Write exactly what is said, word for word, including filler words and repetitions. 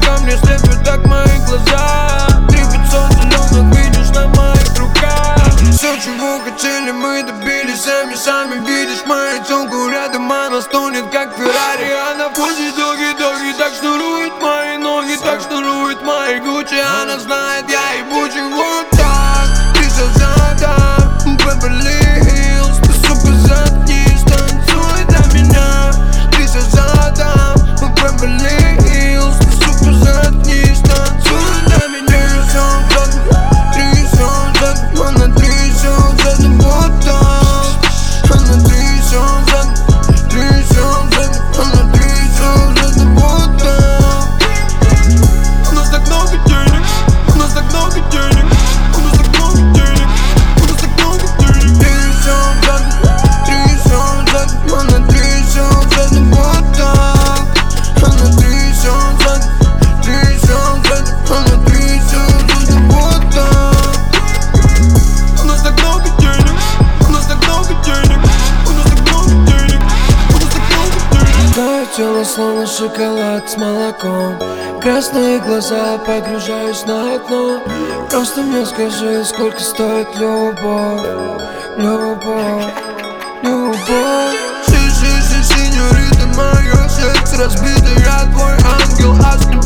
камни слепят так мои глаза. Три пятьсот зеленых видишь на моих руках. Все, чего хотели, мы добились сами. Сами видишь мою телку рядом, она стонет как Феррари. Она пустит доги-доги, так шнурует мои ноги, так шнурует мои Гуччи. Она знает, я ебучий вот так. Ты все задам, Беверли Хиллз. Ты, сука, заткнись, танцуй для меня. Ты все задам, Беверли Хиллз. Ты, сука, заткнись, танцуй для меня. Трясёт задом, она трясёт задом вот так. Она трясёт задом, трясёт задом, она трясёт задом вот так. У нас так много денег, у нас так много денег, у нас так много денег, у нас так много денег. Трясёт задом, трясёт задом, она трясёт задом вот так. Она трясёт задом, трясёт задом, она трясёт задом вот так. У нас так много денег, у нас так много денег, у нас так много денег, у нас так много денег. Твое тело словно шоколад с молоком. Красные глаза, погружаюсь на дно. Просто мне скажи, сколько стоит любовь, любовь, любовь. Си-си-си, синьорита, мое сердце разбито, я твой ангел, а